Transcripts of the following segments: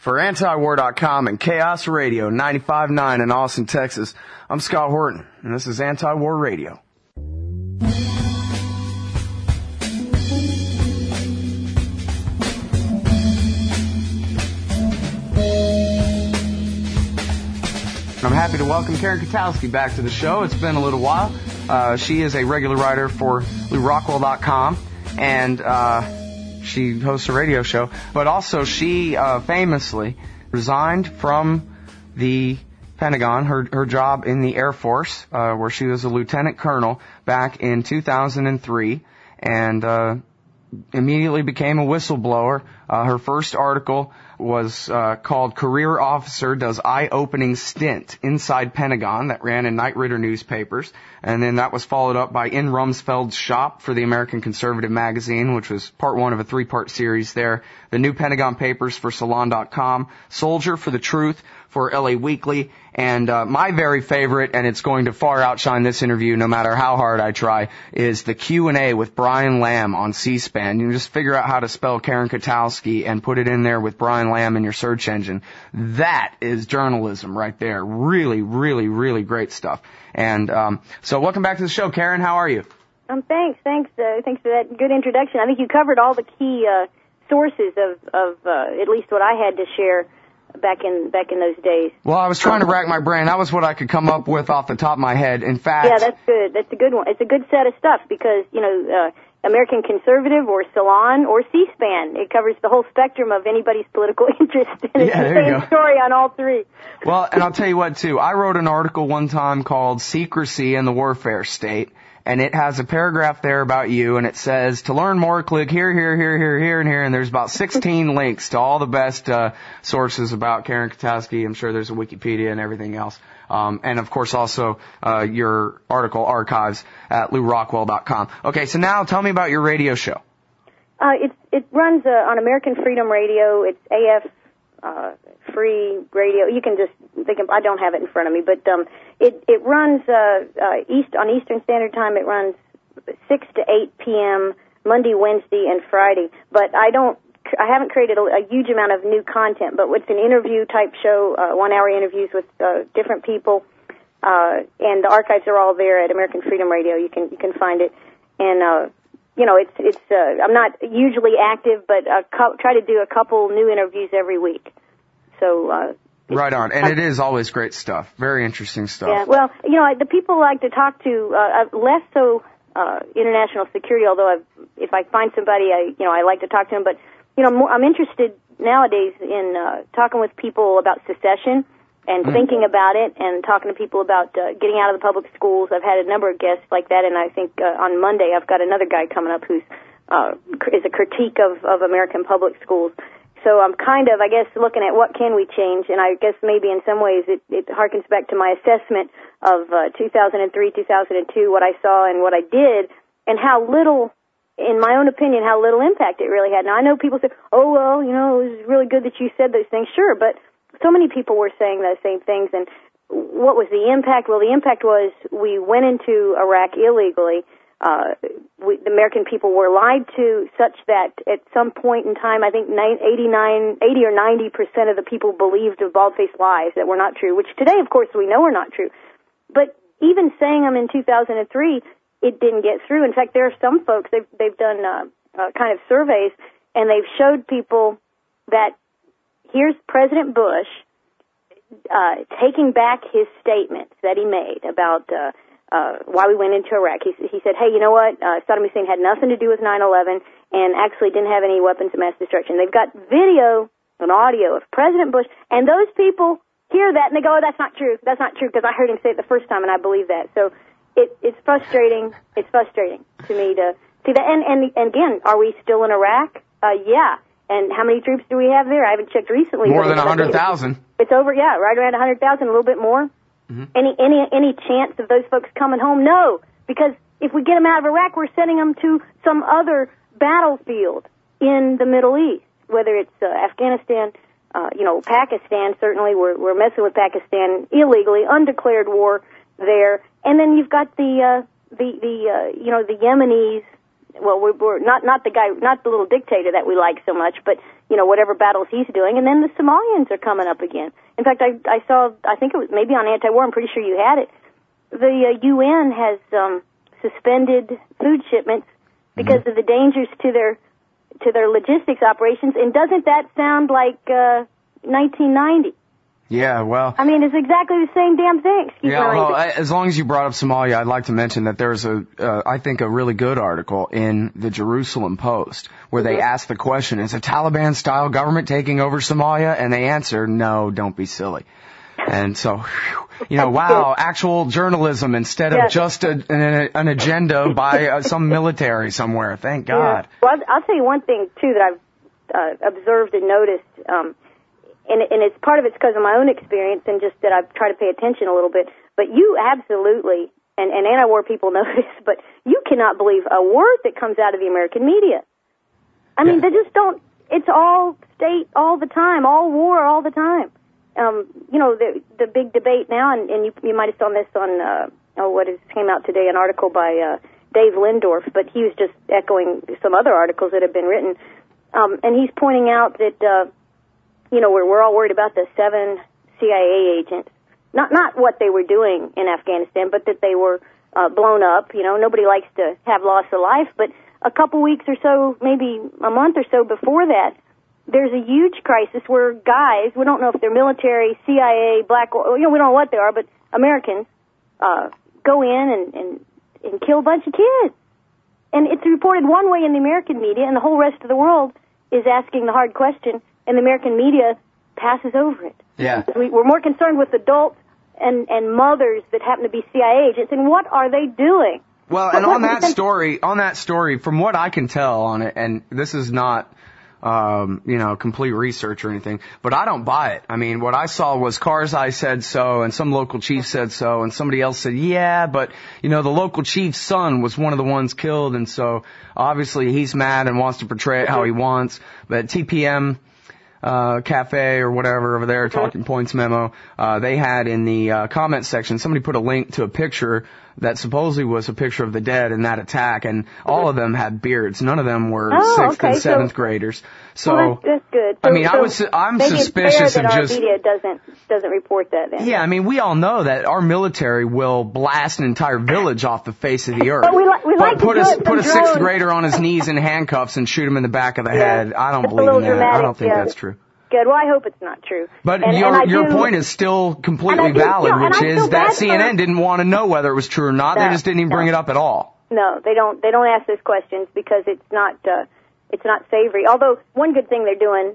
For Antiwar.com and Chaos Radio 95.9 in Austin, Texas, I'm Scott Horton, and this is Anti-War Radio. I'm happy to welcome Karen Kwiatkowski back to the show. It's been a little while. She is a regular writer for LouRockwell.com, and she hosts a radio show. But also, she famously resigned from the Pentagon, her job in the Air Force, where she was a lieutenant colonel back in 2003, and immediately became a whistleblower. Her first article was called Career Officer Does Eye-Opening Stint Inside Pentagon, that ran in Knight Ridder newspapers, and then that was followed up by In Rumsfeld's Shop for the American Conservative magazine, which was part one of a three-part series there, the New Pentagon Papers for Salon.com, Soldier for the Truth for LA Weekly, and my very favorite, and it's going to far outshine this interview no matter how hard I try, is the Q&A with Brian Lamb on C-SPAN. You can just figure out how to spell Karen Kwiatkowski and put it in there with Brian Lamb in your search engine. That is journalism right there. Really, really, really great stuff. And so welcome back to the show, Karen. How are you? Thanks. Thanks for that good introduction. I think you covered all the key sources of at least what I had to share back in those days. Well, I was trying to rack my brain. That was what I could come up with off the top of my head. In fact, yeah, that's good. That's a good one. It's a good set of stuff because American Conservative or Salon or C-SPAN, it covers the whole spectrum of anybody's political interest. And it's the same story on all three. Well, and I'll tell you what too. I wrote an article one time called "Secrecy in the Warfare State." And it has a paragraph there about you, and it says, to learn more, click here, and here, and there's about 16 links to all the best sources about Karen Kwiatkowski. I'm sure there's a Wikipedia and everything else. And, of course, also your article archives at LouRockwell.com. Okay, so now tell me about your radio show. It runs on American Freedom Radio. It's AF free radio. You can just think of, I don't have it in front of me, but it runs on Eastern Standard Time. It runs 6 to 8 p.m. Monday, Wednesday, and Friday. But I haven't created a huge amount of new content, but it's an interview type show, 1 hour interviews with different people, and the archives are all there at American Freedom Radio. You can find it, and it's I'm not usually active, but try to do a couple new interviews every week. So right on, and it is always great stuff, very interesting stuff. Yeah, well, the people I like to talk to less so international security. Although if I find somebody, I like to talk to them. But I'm interested nowadays in talking with people about secession and thinking about it, and talking to people about getting out of the public schools. I've had a number of guests like that, and I think on Monday I've got another guy coming up who's is a critique of American public schools. So I'm kind of, I guess, looking at what can we change, and I guess maybe in some ways it harkens back to my assessment of 2003, 2002, what I saw and what I did, and how little, in my own opinion, how little impact it really had. Now, I know people say, oh, well, it was really good that you said those things. Sure, but so many people were saying those same things, and what was the impact? Well, the impact was we went into Iraq illegally. The American people were lied to such that at some point in time, I think 80 or 90% of the people believed of bald-faced lies that were not true, which today, of course, we know are not true. But even saying them in 2003, it didn't get through. In fact, there are some folks, they've done kind of surveys, and they've showed people that here's President Bush taking back his statements that he made about why we went into Iraq. He said, hey, you know what? Saddam Hussein had nothing to do with 9/11 and actually didn't have any weapons of mass destruction. They've got video and audio of President Bush, and those people hear that and they go, oh, that's not true. That's not true, because I heard him say it the first time and I believe that. So it's frustrating. It's frustrating to me to see that. And again, are we still in Iraq? Yeah. And how many troops do we have there? I haven't checked recently. More than 100,000. It's over, yeah, right around 100,000, a little bit more. Mm-hmm. Any chance of those folks coming home? No, because if we get them out of Iraq, we're sending them to some other battlefield in the Middle East, whether it's Afghanistan, Pakistan. Certainly, we're messing with Pakistan illegally, undeclared war there, and then you've got the Yemenis well, we're not the guy, not the little dictator that we like so much, but, you know, whatever battles he's doing. And then the Somalians are coming up again. In fact, I saw, I think it was maybe on Anti-War, I'm pretty sure you had it. The UN has suspended food shipments because of the dangers to their logistics operations. And doesn't that sound like 1990? Yeah, well... I mean, it's exactly the same damn thing. Excuse yeah, me. well, as long as you brought up Somalia, I'd like to mention that there's I think a really good article in the Jerusalem Post where they ask the question, is a Taliban-style government taking over Somalia? And they answer, no, don't be silly. And so, you know, wow, actual journalism instead of just an agenda by some military somewhere. Thank God. Yeah. Well, I'll tell you one thing, too, that I've observed and noticed, and it's part of it's because of my own experience and just that I've tried to pay attention a little bit. But you absolutely, and anti-war people know this, but you cannot believe a word that comes out of the American media. I mean, they just don't, it's all state all the time, all war all the time. You know, the big debate now, and you might have seen this on, came out today, an article by Dave Lindorf, but he was just echoing some other articles that have been written. And he's pointing out that, you know, we're all worried about the 7 CIA agents. Not what they were doing in Afghanistan, but that they were blown up. You know, nobody likes to have loss of life, but a couple weeks or so, maybe a month or so before that, there's a huge crisis where guys, we don't know if they're military, CIA, black, you know, we don't know what they are, but Americans go in and kill a bunch of kids. And it's reported one way in the American media, and the whole rest of the world is asking the hard question, and the American media passes over it. Yeah. We're more concerned with adults and mothers that happen to be CIA agents, and what are they doing? Well, and on that story, from what I can tell on it, and this is not, you know, complete research or anything, but I don't buy it. I mean, what I saw was Karzai said so, and some local chief said so, and somebody else said, yeah, but, you know, the local chief's son was one of the ones killed, and so obviously he's mad and wants to portray it how he wants, but TPM, Cafe or whatever over there, Talking Points memo, they had in the comment section, somebody put a link to a picture that supposedly was a picture of the dead in that attack, and all of them had beards. None of them were 6th and 7th graders. So, well, that's good. So, I mean, I'm suspicious of just... Our media doesn't report that then. Yeah, I mean, we all know that our military will blast an entire village off the face of the earth. But we like put to a 6th grader on his knees in handcuffs and shoot him in the back of the head. I don't believe in that. Dramatic, I don't think that's true. Good. Well, I hope it's not true. But your point is still completely valid, which is that CNN didn't want to know whether it was true or not. They just didn't even bring it up at all. No, they don't. They don't ask those questions because it's not savory. Although one good thing they're doing,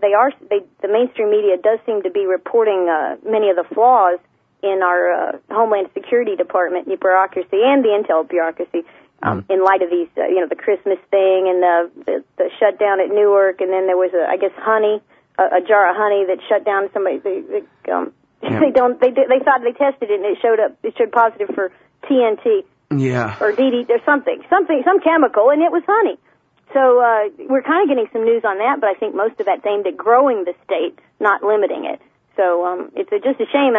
the mainstream media does seem to be reporting many of the flaws in our Homeland Security Department bureaucracy and the intel bureaucracy. In light of these, you know, the Christmas thing and the shutdown at Newark, and then there was a jar of honey that shut down somebody. They thought they tested it and it showed positive for TNT. Yeah. Or DD, there's some chemical, and it was honey. So we're kind of getting some news on that, but I think most of that's aimed at growing the state, not limiting it. So it's just a shame, and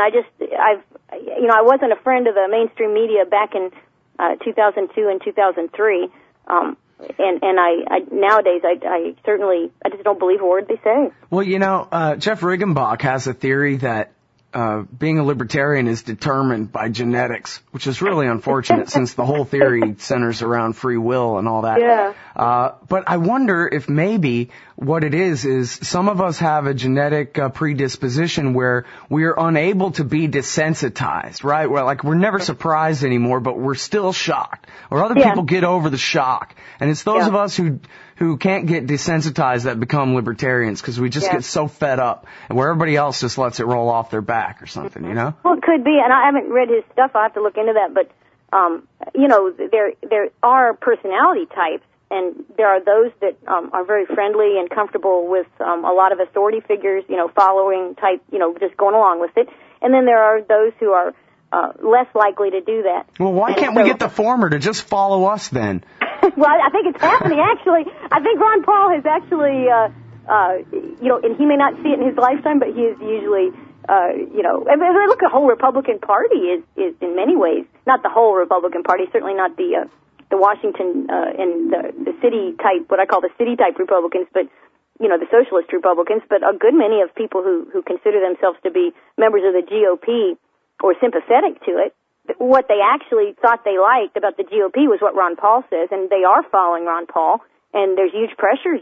I wasn't a friend of the mainstream media back in 2002 and 2003. And I nowadays I just don't believe a word they say. Well, you know, Jeff Riggenbach has a theory that being a libertarian is determined by genetics, which is really unfortunate since the whole theory centers around free will and all that. Yeah. But I wonder if maybe what it is some of us have a genetic predisposition where we are unable to be desensitized, right? We're never surprised anymore, but we're still shocked. Or other people get over the shock. And it's those of us who can't get desensitized that become libertarians because we just get so fed up, and where everybody else just lets it roll off their back or something, you know? Well, it could be, and I haven't read his stuff. I'll have to look into that. But, you know, there are personality types, and there are those that are very friendly and comfortable with a lot of authority figures, you know, following type, you know, just going along with it. And then there are those who are less likely to do that. Well, why can't we get the former to just follow us then? Well, I think it's happening, actually. I think Ron Paul has actually, you know, and he may not see it in his lifetime, but he is usually, you know, I mean, look, the whole Republican Party is in many ways, not the whole Republican Party, certainly not the the Washington and the city type, what I call the city type Republicans, but the socialist Republicans, but a good many of people who consider themselves to be members of the GOP or sympathetic to it. What they actually thought they liked about the GOP was what Ron Paul says, and they are following Ron Paul. And there's huge pressures.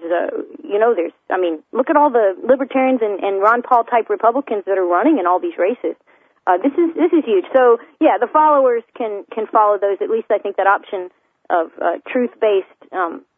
Look at all the libertarians and Ron Paul type Republicans that are running in all these races. This is huge. So yeah, the followers can follow those. At least I think that option of truth-based,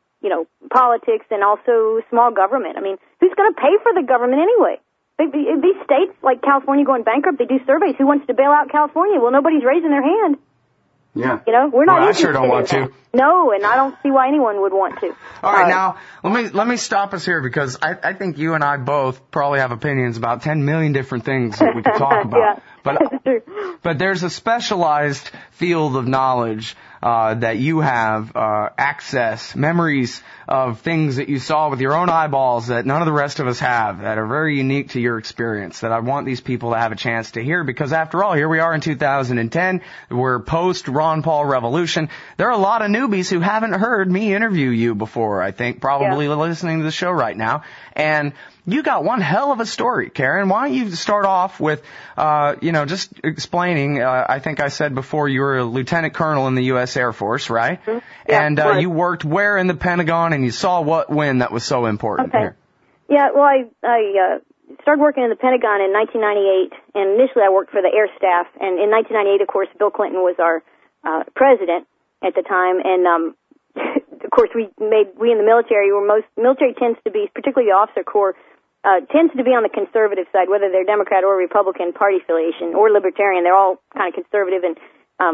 politics and also small government. I mean, who's going to pay for the government anyway? These states like California going bankrupt, they do surveys. Who wants to bail out California? Well, nobody's raising their hand. Yeah. We're not. Well, I sure don't want to. No, and I don't see why anyone would want to. All right, now let me stop us here because I think you and I both probably have opinions about 10 million different things that we could talk about. Yeah. But there's a specialized field of knowledge that you have access, memories of things that you saw with your own eyeballs that none of the rest of us have, that are very unique to your experience, that I want these people to have a chance to hear, because after all, here we are in 2010, we're post Ron Paul revolution. There are a lot of newbies who haven't heard me interview you before, I think, probably listening to the show right now. And you got one hell of a story, Karen. Why don't you start off with, just explaining, I think I said before you were a lieutenant colonel in the U.S. Air Force, right? Mm-hmm. Yeah, and you worked where in the Pentagon, and you saw when that was so important here? Yeah, well, I started working in the Pentagon in 1998, and initially I worked for the Air Staff. And in 1998, of course, Bill Clinton was our president at the time, and of course, we in the military, military tends to be, particularly the officer corps, tends to be on the conservative side, whether they're Democrat or Republican party affiliation or Libertarian. They're all kind of conservative. And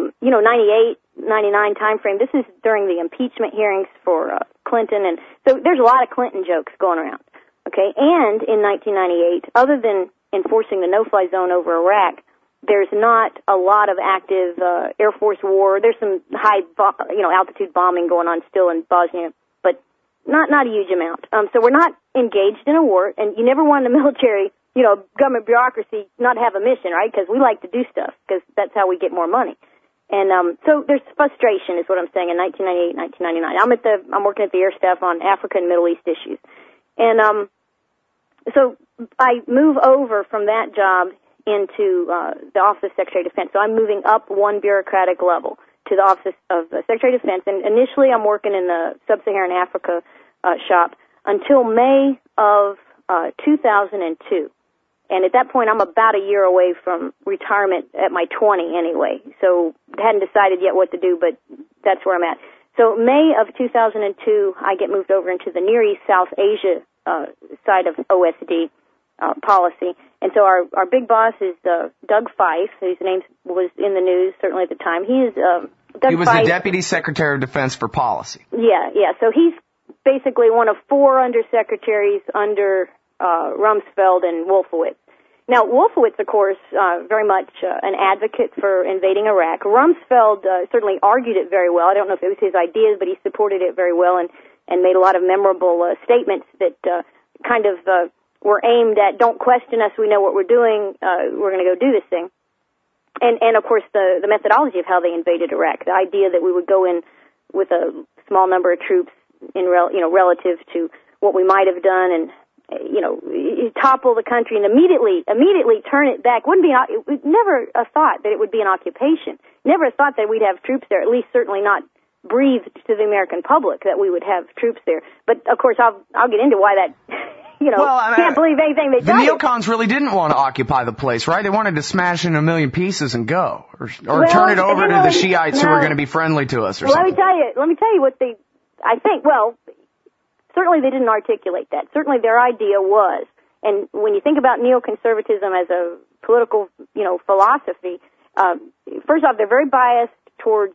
98, 99 time frame. This is during the impeachment hearings for Clinton, and so there's a lot of Clinton jokes going around. Okay, and in 1998, other than enforcing the no-fly zone over Iraq, there's not a lot of active Air Force war. There's some high, altitude bombing going on still in Bosnia, but not a huge amount. So we're not engaged in a war, and you never want the military, government bureaucracy not have a mission, right? Because we like to do stuff, because that's how we get more money. And so there's frustration, is what I'm saying, in 1998, 1999. I'm working at the Air Staff on Africa and Middle East issues, and so I move over from that job into the Office of Secretary of Defense. So I'm moving up one bureaucratic level to the Office of the Secretary of Defense. And initially I'm working in the Sub-Saharan Africa shop until May of 2002. And at that point I'm about a year away from retirement at my 20 anyway. So hadn't decided yet what to do, but that's where I'm at. So May of 2002, I get moved over into the Near East South Asia side of OSD policy. And so our big boss is Doug Feith, whose name was in the news certainly at the time. He was the Deputy Secretary of Defense for Policy. Yeah. So he's basically one of four undersecretaries under Rumsfeld and Wolfowitz. Now, Wolfowitz, of course, very much an advocate for invading Iraq. Rumsfeld certainly argued it very well. I don't know if it was his ideas, but he supported it very well and made a lot of memorable statements that kind of were aimed at, don't question us, we know what we're doing, we're going to go do this thing. And of course, the methodology of how they invaded Iraq, the idea that we would go in with a small number of troops in relative to what we might have done, and topple the country and immediately turn it back. It was never a thought that it would be an occupation. Never a thought that we'd have troops there, at least certainly not breathed to the American public that we would have troops there. But of course, I'll get into why that. Can't believe anything they done. The neocons really didn't want to occupy the place, right? They wanted to smash it in a million pieces and go, or turn it over to the Shiites who are going to be friendly to us, or something. Let me tell you what I think. Well, certainly they didn't articulate that. Certainly their idea was, and when you think about neoconservatism as a political, philosophy, first off, they're very biased towards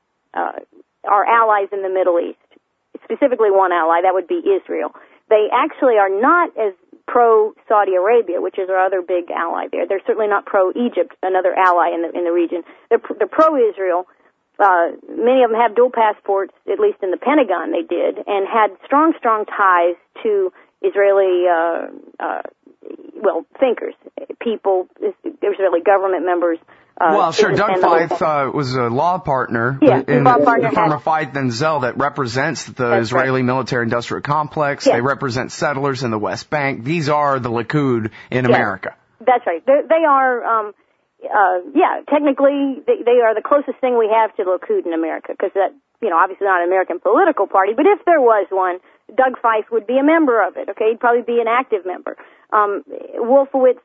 our allies in the Middle East, specifically one ally, that would be Israel. They actually are not as pro-Saudi Arabia, which is our other big ally there. They're certainly not pro-Egypt, another ally in the region. They're pro-Israel. Many of them have dual passports, at least in the Pentagon they did, and had strong ties to Israeli, thinkers, people, Israeli government members, Well, sure. Doug Feith was a law partner in the firm of Feith and Zell that represents the Israeli military-industrial complex. They represent settlers in the West Bank. These are the Likud in America. That's right. They are, technically they are the closest thing we have to the Likud in America, because that, obviously not an American political party, but if there was one, Doug Feith would be a member of it. Okay, he'd probably be an active member. Wolfowitz,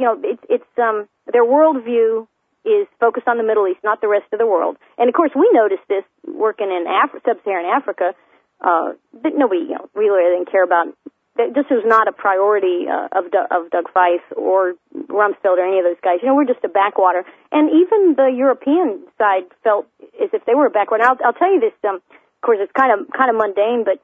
their worldview is focused on the Middle East, not the rest of the world. And of course, we noticed this working in sub-Saharan Africa. That nobody, really didn't care about. This was not a priority of Doug Feith or Rumsfeld or any of those guys. We're just a backwater. And even the European side felt as if they were a backwater. And I'll tell you this. Of course, it's kind of mundane, but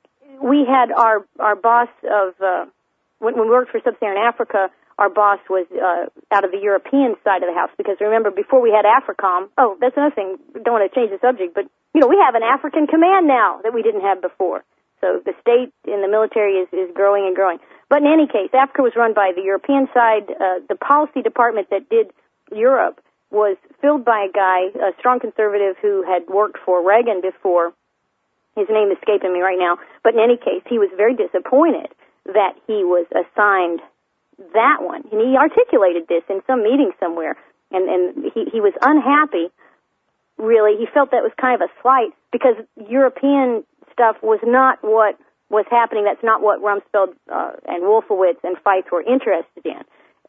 we had our boss of when we worked for sub-Saharan Africa. Our boss was out of the European side of the house, because remember, before we had AFRICOM. Oh, that's another thing. Don't want to change the subject, but we have an African command now that we didn't have before. So the state in the military is growing and growing. But in any case, Africa was run by the European side. The policy department that did Europe was filled by a guy, a strong conservative who had worked for Reagan before. His name is escaping me right now. But in any case, he was very disappointed that he was assigned that one. And he articulated this in some meeting somewhere. And he was unhappy, really. He felt that was kind of a slight, because European stuff was not what was happening. That's not what Rumsfeld and Wolfowitz and Feith were interested in.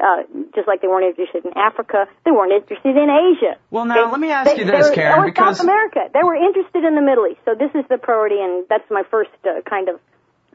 Just like they weren't interested in Africa, they weren't interested in Asia. Well, now, let me ask you this, Karen, because South America, they were interested in the Middle East. So this is the priority, and that's my first kind of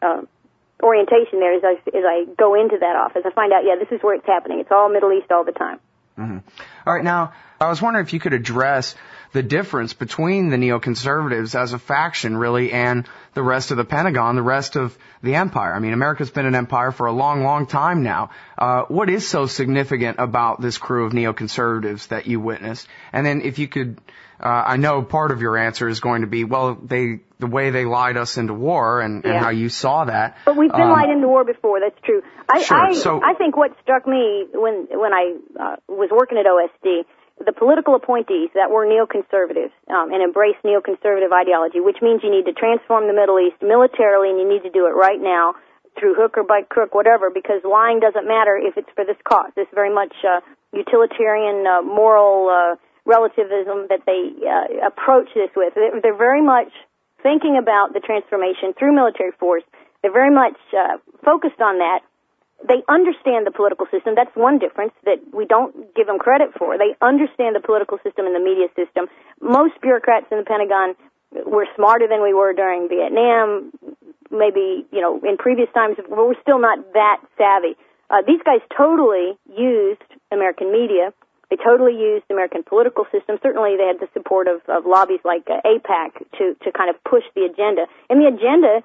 orientation there as I go into that office. I find out, this is where it's happening. It's all Middle East all the time. Mm-hmm. All right, now, I was wondering if you could address the difference between the neoconservatives as a faction, really, and the rest of the Pentagon, the rest of the empire. I mean, America's been an empire for a long, long time now. What is so significant about this crew of neoconservatives that you witnessed? And then if you could, I know part of your answer is going to be, well, the way they lied us into war and how you saw that. But we've been lied into war before, that's true. Sure. I think what struck me when I was working at OSD, the political appointees that were neoconservatives and embraced neoconservative ideology, which means you need to transform the Middle East militarily, and you need to do it right now through hook or by crook, whatever, because lying doesn't matter if it's for this cause. This very much utilitarian, moral relativism that they approach this with. They're very much thinking about the transformation through military force. They're very much focused on that. They understand the political system. That's one difference that we don't give them credit for. They understand the political system and the media system. Most bureaucrats in the Pentagon were smarter than we were during Vietnam, maybe, in previous times, but we're still not that savvy. These guys totally used American media. They totally used the American political system. Certainly they had the support of lobbies like AIPAC to kind of push the agenda. And the agenda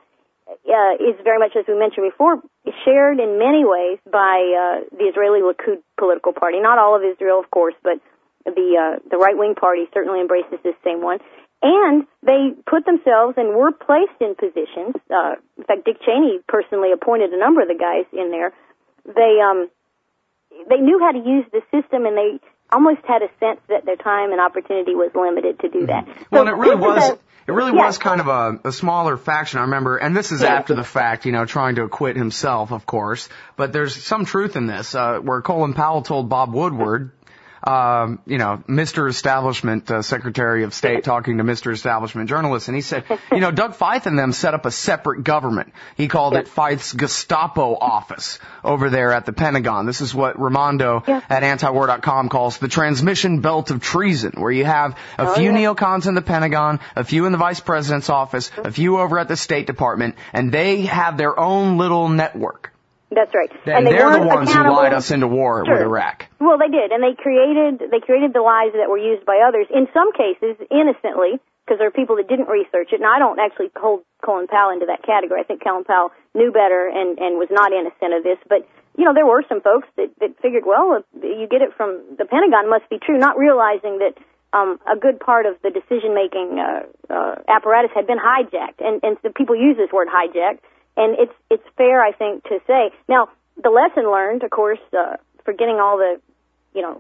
is very much, as we mentioned before, shared in many ways by the Israeli Likud political party. Not all of Israel, of course, but the right-wing party certainly embraces this same one. And they put themselves and were placed in positions. In fact, Dick Cheney personally appointed a number of the guys in there. They knew how to use the system, and they almost had a sense that their time and opportunity was limited to do that. Well, and it really was kind of a smaller faction, I remember, and this is after the fact, trying to acquit himself, of course, but there's some truth in this, where Colin Powell told Bob Woodward, Mr. Establishment Secretary of State talking to Mr. Establishment journalists, and he said, Doug Feith and them set up a separate government. He called it Feith's Gestapo office over there at the Pentagon. This is what Raimondo at antiwar.com calls the transmission belt of treason, where you have a few neocons in the Pentagon, a few in the Vice President's office, a few over at the State Department, and they have their own little network. That's right. And they're the ones who lied us into war with Iraq. Well, they did, and they created the lies that were used by others, in some cases innocently, because there are people that didn't research it. Now, I don't actually hold Colin Powell into that category. I think Colin Powell knew better and was not innocent of this. But, there were some folks that figured, well, you get it from the Pentagon, must be true, not realizing that a good part of the decision-making apparatus had been hijacked. And so people use this word hijacked. And it's fair, I think, to say. Now, the lesson learned, of course, forgetting all the,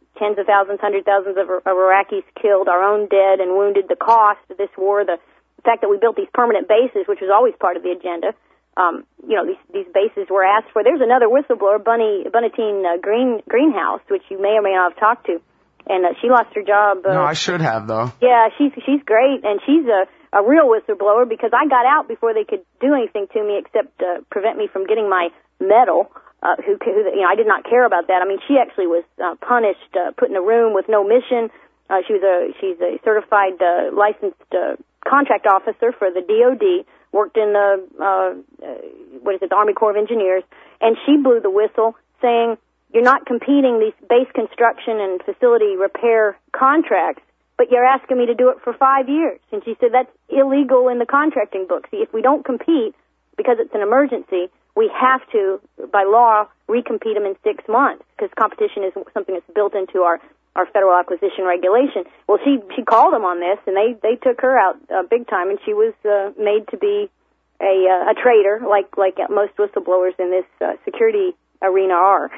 tens of thousands, hundreds of thousands of Iraqis killed, our own dead and wounded, the cost of this war, the fact that we built these permanent bases, which was always part of the agenda. These bases were asked for. There's another whistleblower, Bunatine Greenhouse, which you may or may not have talked to, and she lost her job. No, I should have, though. Yeah, she's great, and she's a real whistleblower because I got out before they could do anything to me except prevent me from getting my medal. I did not care about that. I mean, she actually was punished, put in a room with no mission. She's a certified, licensed contract officer for the DOD. Worked in the Army Corps of Engineers, and she blew the whistle, saying, "You're not competing these base construction and facility repair contracts, but you're asking me to do it for 5 years." And she said that's illegal in the contracting book. See, if we don't compete because it's an emergency, we have to, by law, recompete them in 6 months because competition is something that's built into our federal acquisition regulation. Well, she called them on this, and they took her out big time, and she was made to be a traitor, like most whistleblowers in this security arena are.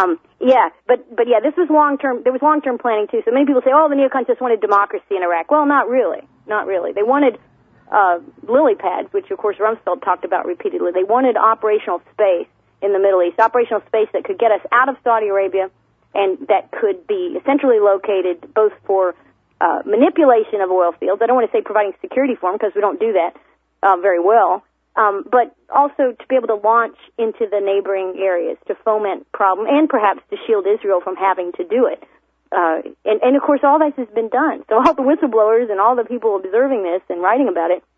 This was long-term. There was long-term planning too. So many people say, "Oh, the neocons just wanted democracy in Iraq." Well, not really. They wanted lily pads, which of course Rumsfeld talked about repeatedly. They wanted operational space in the Middle East, operational space that could get us out of Saudi Arabia, and that could be centrally located both for manipulation of oil fields. I don't want to say providing security for them because we don't do that very well, but also to be able to launch into the neighboring areas to foment problem and perhaps to shield Israel from having to do it. And of course, all this has been done. So all the whistleblowers and all the people observing this and writing about it,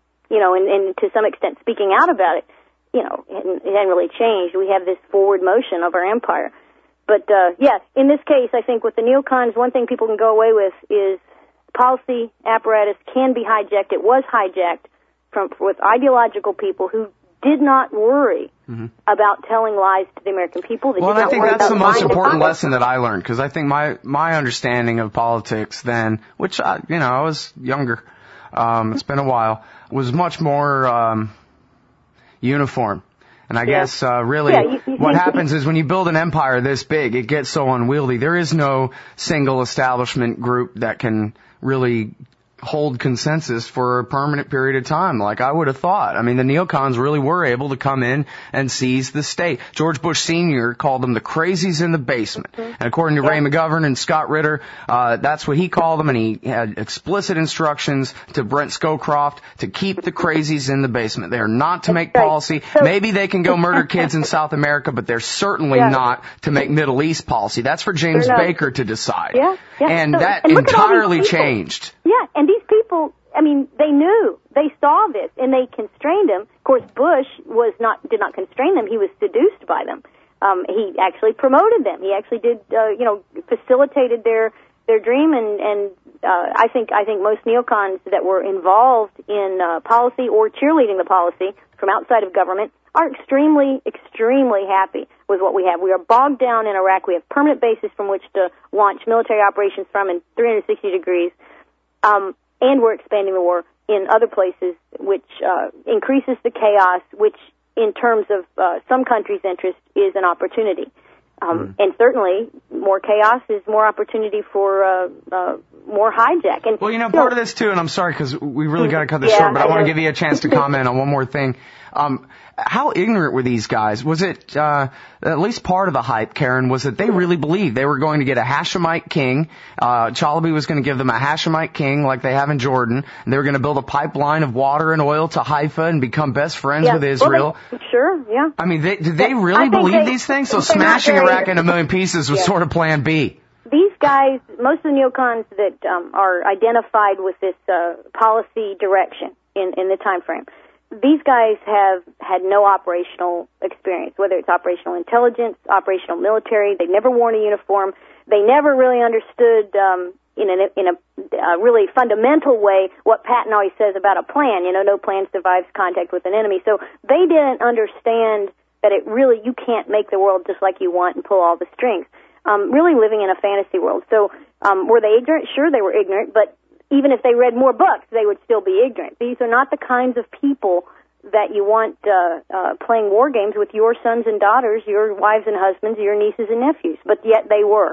and to some extent speaking out about it, it hasn't really changed. We have this forward motion of our empire. But, in this case, I think with the neocons, one thing people can go away with is policy apparatus can be hijacked. It was hijacked with ideological people who did not worry about telling lies to the American people. Well, and I think that's the most important lesson that I learned, because I think my understanding of politics then, which, I was younger, it's been a while, was much more uniform. And I guess what happens is when you build an empire this big, it gets so unwieldy. There is no single establishment group that can really hold consensus for a permanent period of time, like I would have thought. I mean, the neocons really were able to come in and seize the state. George Bush Sr. called them the crazies in the basement. And according to Ray McGovern and Scott Ritter, that's what he called them, and he had explicit instructions to Brent Scowcroft to keep the crazies in the basement. They are not to make policy. Maybe they can go murder kids in South America, but they're certainly not to make Middle East policy. That's for James Baker to decide. And that entirely changed. Yeah, and these people, I mean, they knew, they saw this, and they constrained them. Of course, Bush did not constrain them; he was seduced by them. He actually promoted them. He actually did, facilitated their dream. And I think most neocons that were involved in policy or cheerleading the policy from outside of government are extremely, extremely happy with what we have. We are bogged down in Iraq. We have permanent bases from which to launch military operations from in 360 degrees. And we're expanding the war in other places, which increases the chaos, which in terms of some countries' interest is an opportunity. And certainly more chaos is more opportunity for more hijack. And, part of this too, and I'm sorry because we really got to cut this short, but I want to give you a chance to comment on one more thing. How ignorant were these guys? Was it, at least part of the hype, Karen, was that they really believed they were going to get a Hashemite king. Chalabi was going to give them a Hashemite king like they have in Jordan. And they were going to build a pipeline of water and oil to Haifa and become best friends with Israel. Well, I mean, did they really believe these things? So smashing Iraq into a million pieces was sort of plan B. These guys, most of the neocons that are identified with this policy direction in the time frame, these guys have had no operational experience, whether it's operational intelligence, operational military. They've never worn a uniform. They never really understood in a really fundamental way what Patton always says about a plan. No plan survives contact with an enemy. So they didn't understand that you can't make the world just like you want and pull all the strings. Really living in a fantasy world. So were they ignorant? Sure, they were ignorant, but even if they read more books, they would still be ignorant. These are not the kinds of people that you want playing war games with your sons and daughters, your wives and husbands, your nieces and nephews, but yet they were.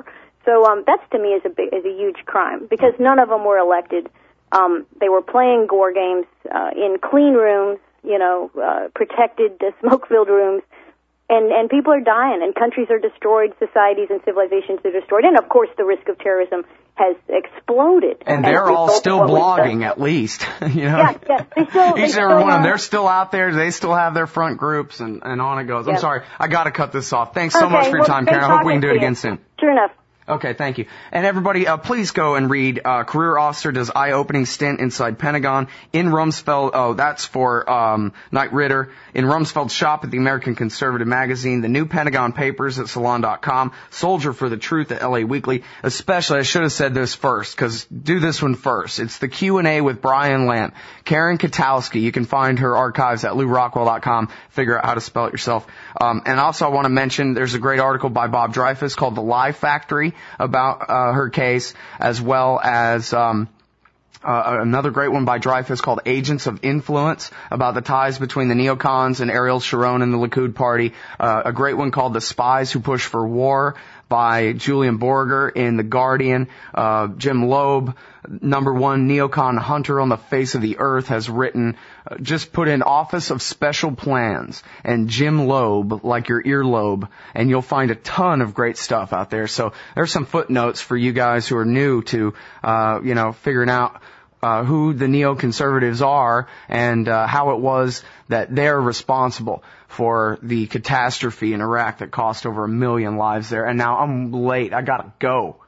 So that's to me is a huge crime because none of them were elected. They were playing gore games in clean rooms, protected, smoke-filled rooms, and people are dying, and countries are destroyed, societies and civilizations are destroyed, and of course the risk of terrorism has exploded. And they're all still blogging, at least. Yeah, each and every one of them, they're still out there. They still have their front groups, and on it goes. I'm sorry, I got to cut this off. Thanks so much for your time, Karen. I hope we can do it again soon. Sure enough. Okay, thank you. And everybody, please go and read Career Officer Does Eye-Opening Stint Inside Pentagon in Rumsfeld. Oh, that's for Knight Ridder. In Rumsfeld's shop at the American Conservative Magazine. The New Pentagon Papers at Salon.com. Soldier for the Truth at LA Weekly. Especially, I should have said this first, because do this one first. It's the Q&A with Brian Lamb. Karen Katowski. You can find her archives at LouRockwell.com. Figure out how to spell it yourself. And also I want to mention there's a great article by Bob Dreyfus called The Lie Factory about her case, as well as another great one by Dreyfus called Agents of Influence, about the ties between the neocons and Ariel Sharon and the Likud party. A great one called The Spies Who Push for War by Julian Borger in The Guardian. Jim Loeb, #1 neocon hunter on the face of the earth, has written, just put in Office of Special Plans and Jim Loeb, like your earlobe, and you'll find a ton of great stuff out there. So there's some footnotes for you guys who are new to, figuring out who the neoconservatives are and how it was that they're responsible for the catastrophe in Iraq that cost over 1 million lives there. And now I'm late. I gotta go.